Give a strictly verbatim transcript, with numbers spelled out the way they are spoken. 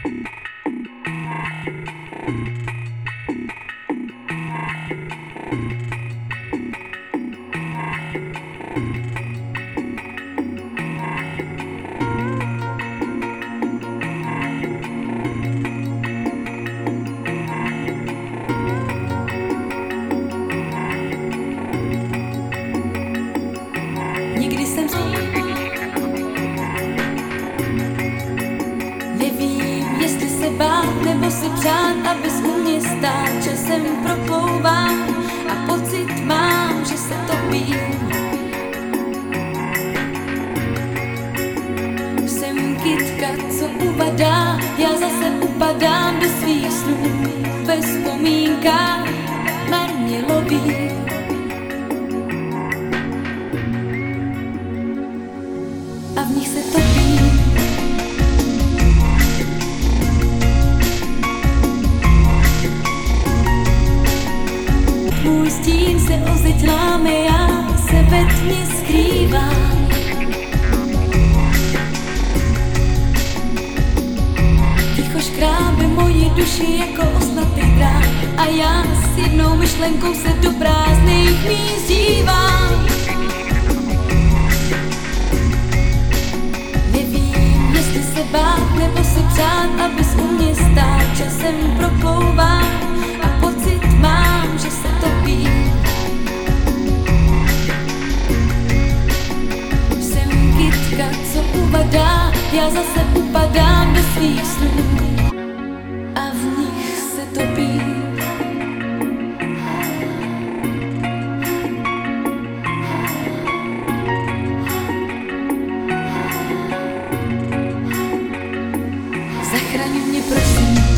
Nikdy jsem si nevím, jestli se bát nebo si přát, abys u mě stál. Časem proplouvám a pocit mám, že se topím. Jsem kytka, co uvadá, já zase upadám do svých snů. Ve vzpomínkách marně lovím. A v nich se topím. Můj stín se o zeď láme, já se ve tmě skrývám. Ticho škrábe moji duši jako osnatý drát a já s jednou myšlenkou se do prázdných míst dívám. Se bát nebo si přát, abys u mě stál. Časem proplouvám a pocit mám, že se topím. Jsem kytka, co uvadá, já zase upadám do svých snů a v nich se topím. Zachraň mě prosím.